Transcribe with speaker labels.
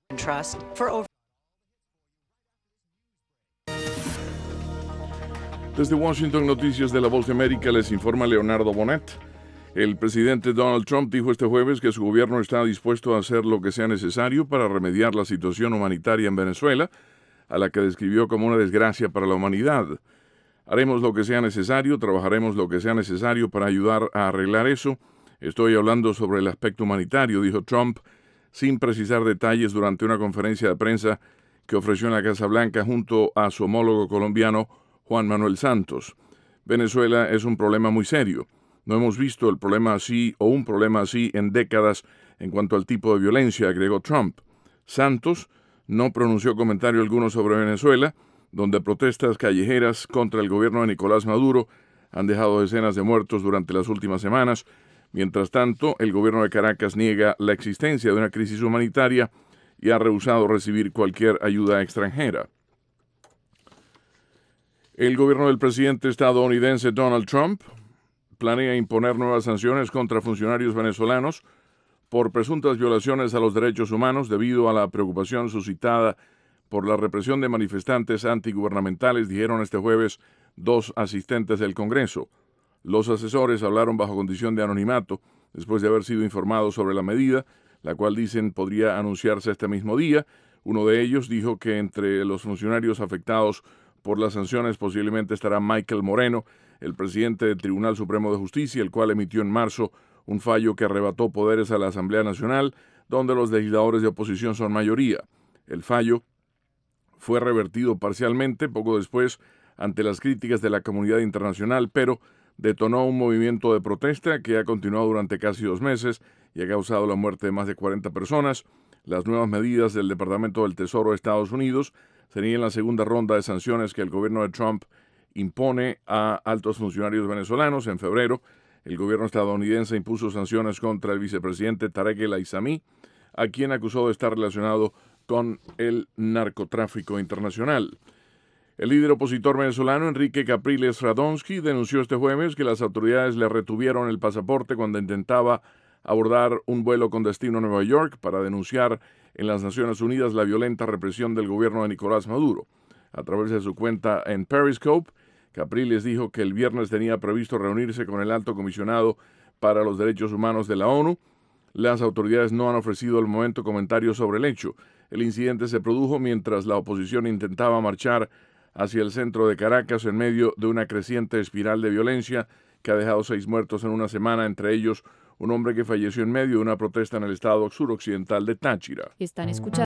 Speaker 1: Trust for over.
Speaker 2: Desde Washington, Noticias de La Voz de América, les informa Leonardo Bonet. El presidente Donald Trump dijo este jueves que su gobierno está dispuesto a hacer lo que sea necesario para remediar la situación humanitaria en Venezuela, a la que describió como una desgracia para la humanidad. Haremos lo que sea necesario, trabajaremos lo que sea necesario para ayudar a arreglar eso. Estoy hablando sobre el aspecto humanitario, dijo Trump, sin precisar detalles durante una conferencia de prensa que ofreció en la Casa Blanca junto a su homólogo colombiano, Juan Manuel Santos. Venezuela es un problema muy serio. No hemos visto el problema así o un problema así en décadas en cuanto al tipo de violencia, agregó Trump. Santos no pronunció comentario alguno sobre Venezuela, donde protestas callejeras contra el gobierno de Nicolás Maduro han dejado decenas de muertos durante las últimas semanas. Mientras tanto, el gobierno de Caracas niega la existencia de una crisis humanitaria y ha rehusado recibir cualquier ayuda extranjera. El gobierno del presidente estadounidense Donald Trump planea imponer nuevas sanciones contra funcionarios venezolanos por presuntas violaciones a los derechos humanos debido a la preocupación suscitada por la represión de manifestantes antigubernamentales, dijeron este jueves dos asistentes del Congreso. Los asesores hablaron bajo condición de anonimato después de haber sido informados sobre la medida, la cual dicen podría anunciarse este mismo día. Uno de ellos dijo que entre los funcionarios afectados por las sanciones posiblemente estará Michael Moreno, el presidente del Tribunal Supremo de Justicia, el cual emitió en marzo un fallo que arrebató poderes a la Asamblea Nacional, donde los legisladores de oposición son mayoría. El fallo fue revertido parcialmente poco después ante las críticas de la comunidad internacional, pero detonó un movimiento de protesta que ha continuado durante casi 2 meses y ha causado la muerte de más de 40 personas. Las nuevas medidas del Departamento del Tesoro de Estados Unidos serían la segunda ronda de sanciones que el gobierno de Trump impone a altos funcionarios venezolanos. En febrero, el gobierno estadounidense impuso sanciones contra el vicepresidente Tarek El Aissami, a quien acusó de estar relacionado con el narcotráfico internacional. El líder opositor venezolano Enrique Capriles Radonsky denunció este jueves que las autoridades le retuvieron el pasaporte cuando intentaba abordar un vuelo con destino a Nueva York para denunciar en las Naciones Unidas la violenta represión del gobierno de Nicolás Maduro. A través de su cuenta en Periscope, Capriles dijo que el viernes tenía previsto reunirse con el alto comisionado para los derechos humanos de la ONU. Las autoridades no han ofrecido al momento comentarios sobre el hecho. El incidente se produjo mientras la oposición intentaba marchar hacia el centro de Caracas en medio de una creciente espiral de violencia que ha dejado 6 muertos en una semana, entre ellos un hombre que falleció en medio de una protesta en el estado suroccidental de Táchira.
Speaker 3: Están escuchando